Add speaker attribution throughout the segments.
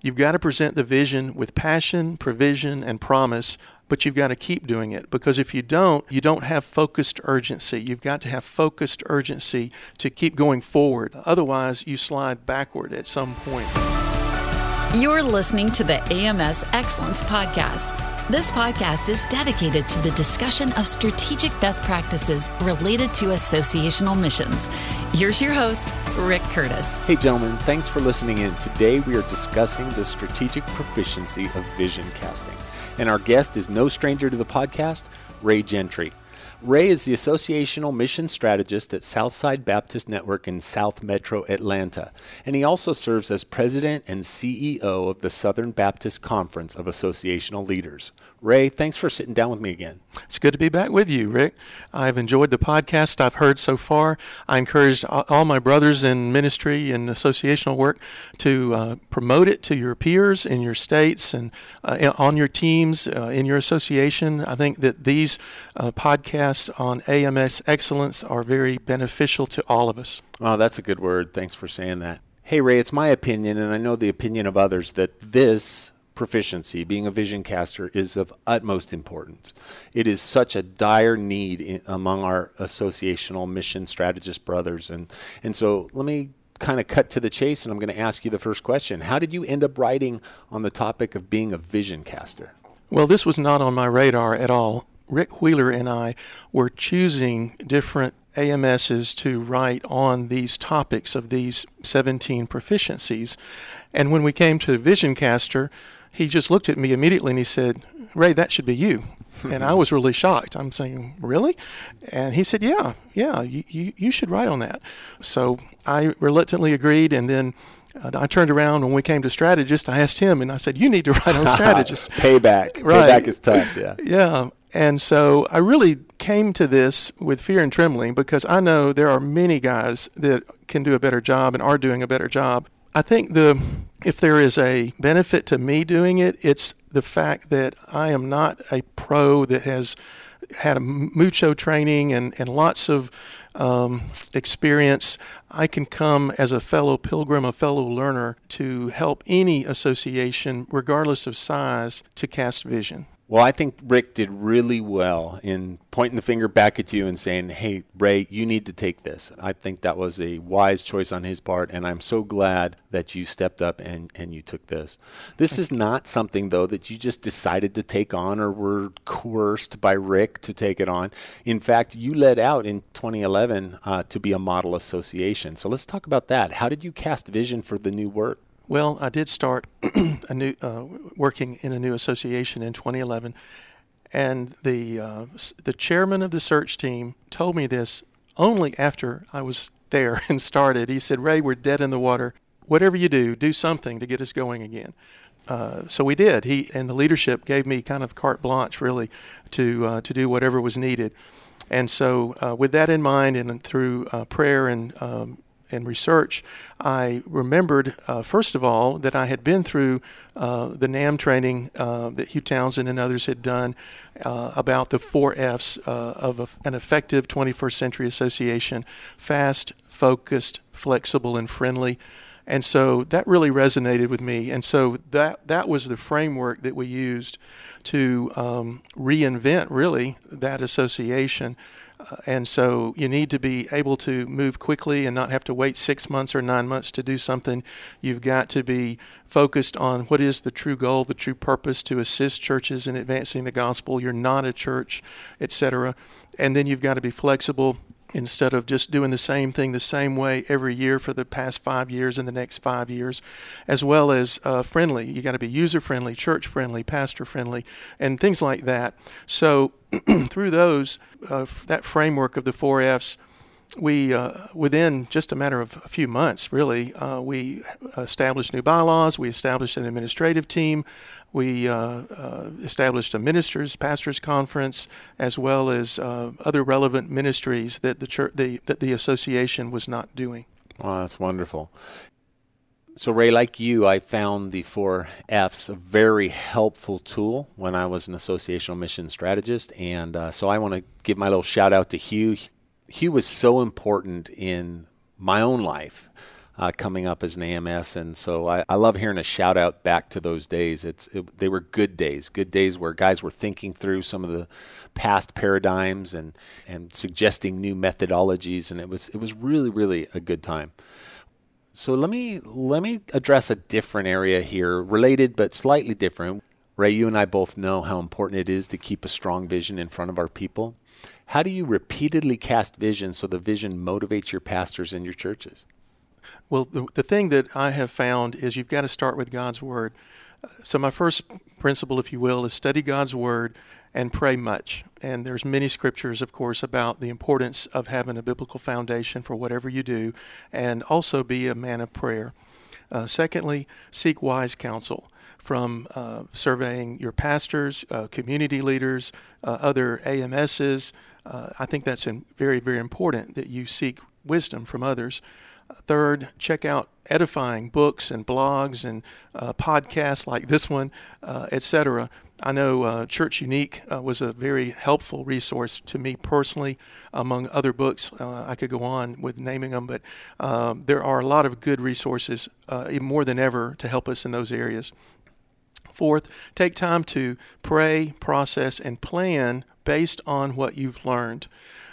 Speaker 1: You've got to present the vision with passion, provision, and promise, but you've got to keep doing it, because if you don't have focused urgency. You've got to have focused urgency to keep going forward. Otherwise, you slide backward at some point.
Speaker 2: You're listening to the AMS Excellence Podcast. This podcast is dedicated to the discussion of strategic best practices related to associational missions. Here's your host, Rick Curtis.
Speaker 3: Hey, gentlemen, thanks for listening in. Today we are discussing the strategic proficiency of vision casting. And our guest is no stranger to the podcast, Ray Gentry. Ray is the associational mission strategist at Southside Baptist Network in South Metro Atlanta, and he also serves as president and CEO of the Southern Baptist Conference of Associational Leaders. Ray, thanks for sitting down with me again.
Speaker 1: It's good to be back with you, Rick. I've enjoyed the podcast I've heard so far. I encourage all my brothers in ministry and associational work to promote it to your peers in your states and on your teams, in your association. I think that these podcasts on AMS Excellence are very beneficial to all of us.
Speaker 3: Oh, that's a good word. Thanks for saying that. Hey, Ray, it's my opinion, and I know the opinion of others, that this proficiency, being a vision caster, is of utmost importance. It is such a dire need among our associational mission strategist brothers. And so let me kind of cut to the chase, and I'm going to ask you the first question. How did you end up writing on the topic of being a vision caster?
Speaker 1: Well, this was not on my radar at all. Rick Wheeler and I were choosing different AMSs to write on these topics of these 17 proficiencies. And when we came to Vision Caster, he just looked at me immediately and he said, "Ray, that should be you." And I was really shocked. I'm saying, "Really?" And he said, yeah, you should write on that. So I reluctantly agreed, and then I turned around when we came to strategist. I asked him, and I said, "You need to write on strategist."
Speaker 3: Payback.
Speaker 1: Right.
Speaker 3: Payback is tough, yeah.
Speaker 1: Yeah. And so I really came to this with fear and trembling, because I know there are many guys that can do a better job and are doing a better job. I think if there is a benefit to me doing it, it's the fact that I am not a pro that has had a mucho training and lots of experience. I can come as a fellow pilgrim, a fellow learner, to help any association, regardless of size, to cast vision.
Speaker 3: Well, I think Rick did really well in pointing the finger back at you and saying, "Hey, Ray, you need to take this." I think that was a wise choice on his part, and I'm so glad that you stepped up and you took this. This is not something, though, that you just decided to take on or were coerced by Rick to take it on. In fact, you led out in 2011 to be a model association. So let's talk about that. How did you cast vision for the new work?
Speaker 1: Well, I did start working in a new association in 2011, and the chairman of the search team told me this only after I was there and started. He said, "Ray, we're dead in the water. Whatever you do something to get us going again." So we did. He and the leadership gave me kind of carte blanche, really, to do whatever was needed. And so with that in mind, and through prayer and research, I remembered, first of all, that I had been through the NAM training that Hugh Townsend and others had done about the 4 F's of an effective 21st century association: fast, focused, flexible, and friendly. And so that really resonated with me. And so that was the framework that we used to reinvent, really, that association. And so you need to be able to move quickly and not have to wait 6 months or 9 months to do something. You've got to be focused on what is the true goal, the true purpose, to assist churches in advancing the gospel. You're not a church, etc. And then you've got to be flexible, instead of just doing the same thing the same way every year for the past 5 years and the next 5 years, as well as friendly. You got to be user-friendly, church-friendly, pastor-friendly, and things like that. So through those, that framework of the 4 F's, we, within just a matter of a few months, really, we established new bylaws, we established an administrative team, we established a pastors conference, as well as other relevant ministries that the association was not doing.
Speaker 3: Wow, that's wonderful. So Ray, like you, I found the 4 F's a very helpful tool when I was an associational mission strategist, and so I want to give my little shout out to Hugh. Hugh was so important in my own life. coming up as an AMS. And so I love hearing a shout out back to those days. They were good days where guys were thinking through some of the past paradigms and suggesting new methodologies. And it was really, really a good time. So let me address a different area here, related but slightly different. Ray, you and I both know how important it is to keep a strong vision in front of our people. How do you repeatedly cast vision so the vision motivates your pastors and your churches?
Speaker 1: Well, the thing that I have found is you've got to start with God's Word. So my first principle, if you will, is study God's Word and pray much. And there's many scriptures, of course, about the importance of having a biblical foundation for whatever you do, and also be a man of prayer. Secondly, seek wise counsel from surveying your pastors, community leaders, other AMSs. I think that's very, very important that you seek wisdom from others. Third, check out edifying books and blogs and podcasts like this one, etc. I know Church Unique was a very helpful resource to me personally, among other books. I could go on with naming them, but there are a lot of good resources, even more than ever, to help us in those areas. Fourth, take time to pray, process, and plan based on what you've learned.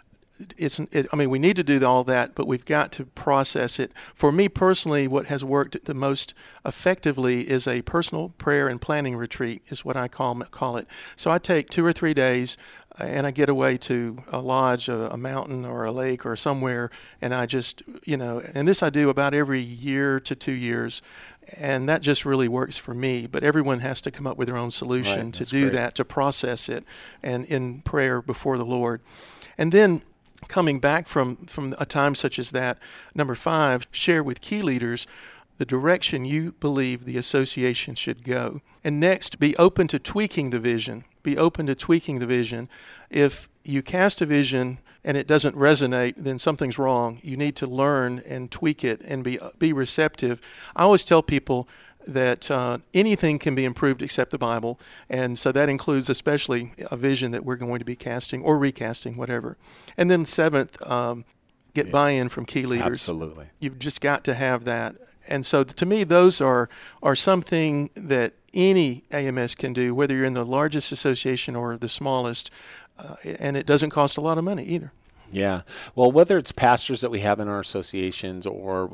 Speaker 1: We need to do all that, but we've got to process it. For me personally, what has worked the most effectively is a personal prayer and planning retreat, is what I call it. So I take 2 or 3 days, and I get away to a lodge, a mountain, or a lake, or somewhere, and I just, and this I do about every year to 2 years. And that just really works for me. But everyone has to come up with their own solution to do that, to process it, and in prayer before the Lord. And then coming back from a time such as that, number 5, share with key leaders the direction you believe the association should go. And next, be open to tweaking the vision. Be open to tweaking the vision. If you cast a vision and it doesn't resonate, then something's wrong. You need to learn and tweak it and be receptive. I always tell people that anything can be improved except the Bible, and so that includes especially a vision that we're going to be casting or recasting, whatever. And then 7th, get buy-in from key leaders.
Speaker 3: Absolutely.
Speaker 1: You've just got to have that. And so to me, those are something that any AMS can do, whether you're in the largest association or the smallest, and it doesn't cost a lot of money either.
Speaker 3: Yeah. Well, whether it's pastors that we have in our associations or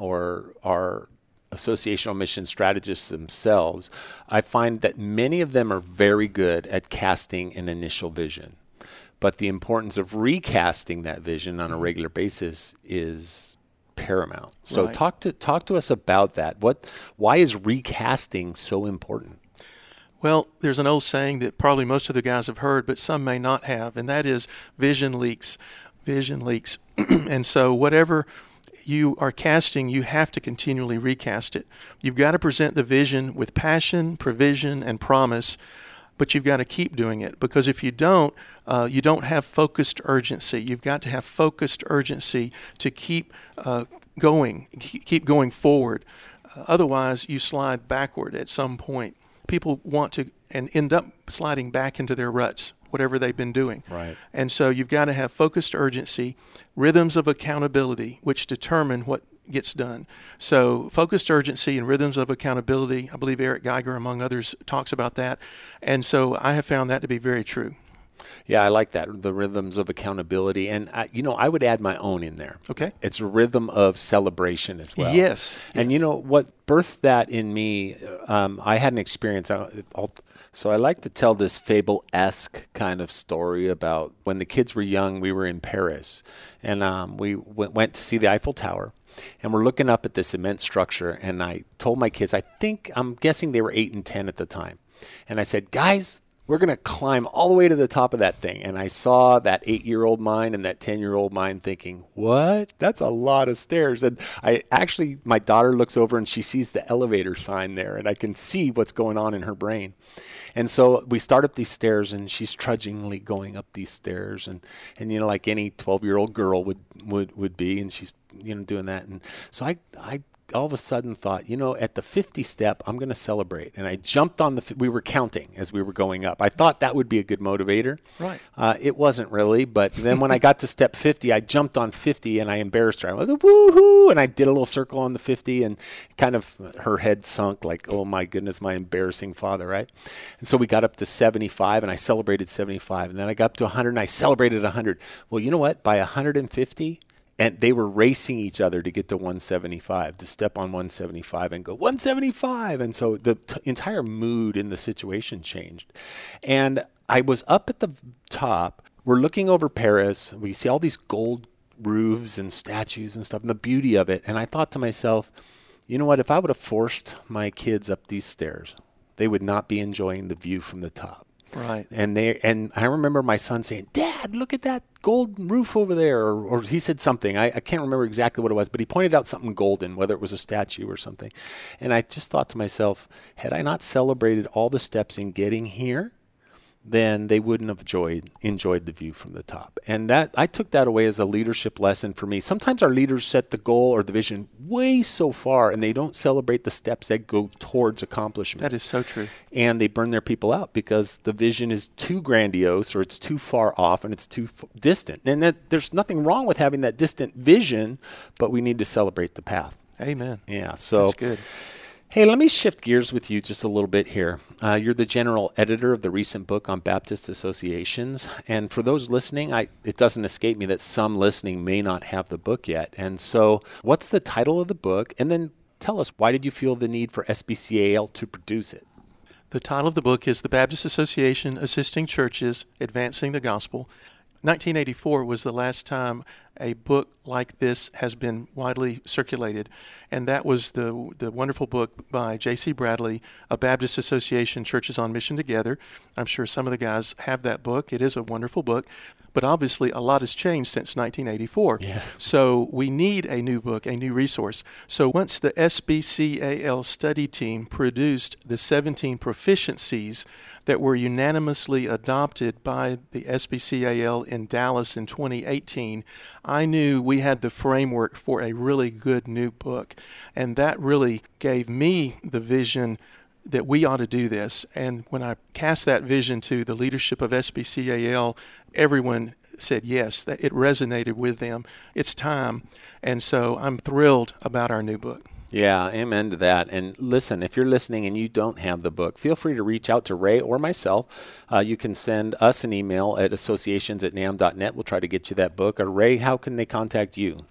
Speaker 3: our associational mission strategists themselves, I find that many of them are very good at casting an initial vision. But the importance of recasting that vision on a regular basis is paramount. So
Speaker 1: Right.
Speaker 3: talk to us about that. Why is recasting so important?
Speaker 1: Well, there's an old saying that probably most of the guys have heard, but some may not have, and that is vision leaks. Vision leaks. And so whatever you are casting, you have to continually recast it. You've got to present the vision with passion, provision, and promise, but you've got to keep doing it, because if you don't have focused urgency. You've got to have focused urgency to keep going forward. Otherwise, you slide backward at some point. People want to and end up sliding back into their ruts, whatever they've been doing.
Speaker 3: Right.
Speaker 1: And so you've got to have focused urgency, rhythms of accountability, which determine what gets done. So focused urgency and rhythms of accountability, I believe Eric Geiger, among others, talks about that. And so I have found that to be very true.
Speaker 3: Yeah, I like that, the rhythms of accountability. And, I would add my own in there.
Speaker 1: Okay.
Speaker 3: It's a rhythm of celebration as well.
Speaker 1: Yes.
Speaker 3: And what birthed that in me, I had an experience. So I like to tell this fable-esque kind of story about when the kids were young, we were in Paris. And we went to see the Eiffel Tower. And we're looking up at this immense structure. And I told my kids, I'm guessing they were 8 and 10 at the time. And I said, guys, we're going to climb all the way to the top of that thing. And I saw that 8-year-old mind and that 10-year-old mind thinking, what? That's a lot of stairs. And my daughter looks over and she sees the elevator sign there, and I can see what's going on in her brain. And so we start up these stairs, and she's trudgingly going up these stairs, and like any 12-year-old girl would be, and she's doing that. And so I all of a sudden thought, at the 50 step, I'm going to celebrate. And I jumped on we were counting as we were going up. I thought that would be a good motivator.
Speaker 1: Right.
Speaker 3: It wasn't really. But then when I got to step 50, I jumped on 50 and I embarrassed her. I went, woohoo! And I did a little circle on the 50 and kind of her head sunk like, oh my goodness, my embarrassing father, right? And so we got up to 75 and I celebrated 75. And then I got up to 100 and I celebrated 100. Well, you know what? By 150, and they were racing each other to get to 175, to step on 175 and go 175. And so the entire mood in the situation changed. And I was up at the top. We're looking over Paris. We see all these gold roofs and statues and stuff and the beauty of it. And I thought to myself, you know what? If I would have forced my kids up these stairs, they would not be enjoying the view from the top.
Speaker 1: Right.
Speaker 3: And I remember my son saying, Dad, look at that gold roof over there. Or he said something. I can't remember exactly what it was, but he pointed out something golden, whether it was a statue or something. And I just thought to myself, had I not celebrated all the steps in getting here, then they wouldn't have enjoyed the view from the top. And that I took that away as a leadership lesson for me. Sometimes our leaders set the goal or the vision way so far, and they don't celebrate the steps that go towards accomplishment.
Speaker 1: That is so true.
Speaker 3: And they burn their people out because the vision is too grandiose or it's too far off and it's too distant. And there's nothing wrong with having that distant vision, but we need to celebrate the path.
Speaker 1: Amen.
Speaker 3: Yeah, so
Speaker 1: that's good.
Speaker 3: Hey, let me shift gears with you just a little bit here. You're the general editor of the recent book on Baptist associations. And for those listening, it doesn't escape me that some listening may not have the book yet. And so what's the title of the book? And then tell us, why did you feel the need for SBCAL to produce it?
Speaker 1: The title of the book is The Baptist Association Assisting Churches Advancing the Gospel. 1984 was the last time a book like this has been widely circulated, and that was the wonderful book by J.C. Bradley, A Baptist Association Churches on Mission Together. I'm sure some of the guys have that book. It is a wonderful book, but obviously a lot has changed since 1984.
Speaker 3: Yeah.
Speaker 1: So we need a new book, a new resource. So once the SBCAL study team produced the 17 proficiencies that were unanimously adopted by the SBCAL in Dallas in 2018, I knew we had the framework for a really good new book. And that really gave me the vision that we ought to do this. And when I cast that vision to the leadership of SBCAL, everyone said yes, that it resonated with them. It's time. And so I'm thrilled about our new book.
Speaker 3: Yeah, amen to that. And listen, if you're listening and you don't have the book, feel free to reach out to Ray or myself. You can send us an email at associations@nam.net. We'll try to get you that book. Or Ray, how can they contact you?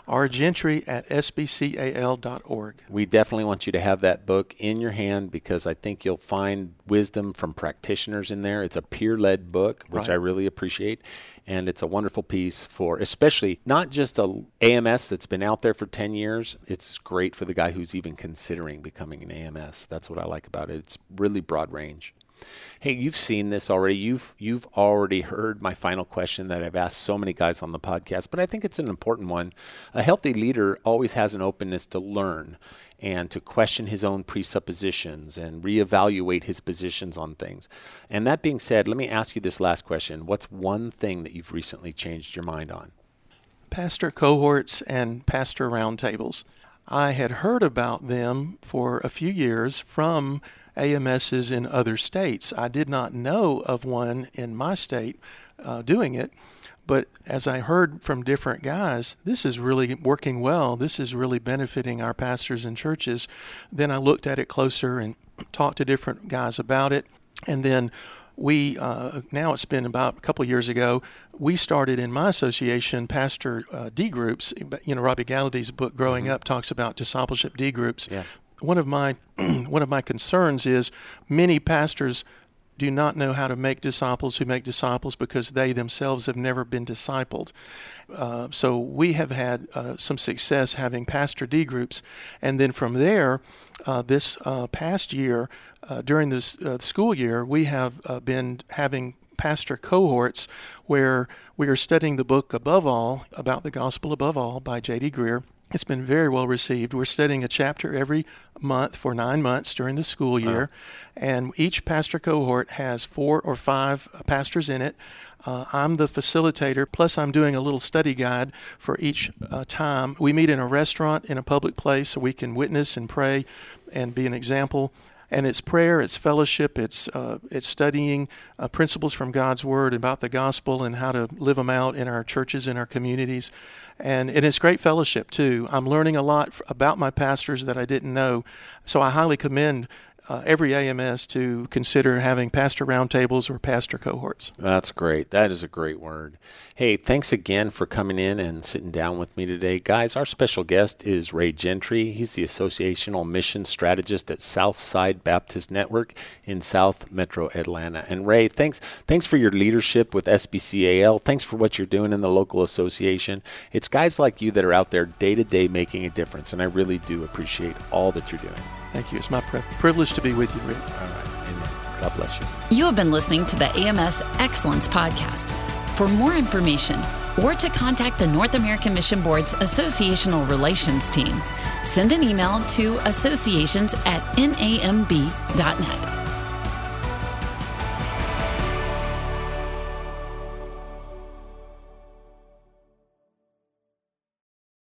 Speaker 1: rgentry@sbcal.org.
Speaker 3: We definitely want you to have that book in your hand because I think you'll find wisdom from practitioners in there. It's a peer-led book, which
Speaker 1: Right.
Speaker 3: I really appreciate. And it's a wonderful piece for especially not just a AMS that's been out there for 10 years. It's great for the guy who's even considering becoming an AMS. That's what I like about it. It's really broad range. Hey, you've seen this already. You've already heard my final question that I've asked so many guys on the podcast, but I think it's an important one. A healthy leader always has an openness to learn and to question his own presuppositions and reevaluate his positions on things. And that being said, let me ask you this last question. What's one thing that you've recently changed your mind on?
Speaker 1: Pastor cohorts and pastor roundtables. I had heard about them for a few years from AMSs in other states. I did not know of one in my state doing it, but as I heard from different guys, this is really working well. This is really benefiting our pastors and churches. Then I looked at it closer and talked to different guys about it, and then we, now it's been about a couple of years ago, we started in my association pastor D groups. You know, Robbie Gallaty's book, Growing Up, talks about discipleship D groups.
Speaker 3: Yeah.
Speaker 1: One of my concerns is many pastors do not know how to make disciples who make disciples because they themselves have never been discipled. So we have had some success having pastor D groups. And then from there, this past year, during this school year, we have been having pastor cohorts where we are studying the book Above All, About the Gospel Above All by J.D. Greear. It's been very well received. We're studying a chapter every month for 9 months during the school year, and each pastor cohort has 4 or 5 pastors in it. I'm the facilitator, plus I'm doing a little study guide for each time. We meet in a restaurant in a public place so we can witness and pray and be an example. And it's prayer, it's fellowship, it's studying principles from God's Word about the gospel and how to live them out in our churches, in our communities. And it's great fellowship, too. I'm learning a lot about my pastors that I didn't know. So I highly commend every AMS to consider having pastor roundtables or pastor cohorts.
Speaker 3: That's great. That is a great word. Hey, thanks again for coming in and sitting down with me today. Guys, our special guest is Ray Gentry. He's the Associational Mission Strategist at Southside Baptist Network in South Metro Atlanta. And Ray, thanks for your leadership with SBCAL. Thanks for what you're doing in the local association. It's guys like you that are out there day to day making a difference, and I really do appreciate all that you're doing.
Speaker 1: Thank you. It's my privilege to be with you, Rick.
Speaker 3: All right. Amen. God bless you.
Speaker 2: You have been listening to the AMS Excellence Podcast. For more information or to contact the North American Mission Board's Associational Relations team, send an email to associations@namb.net.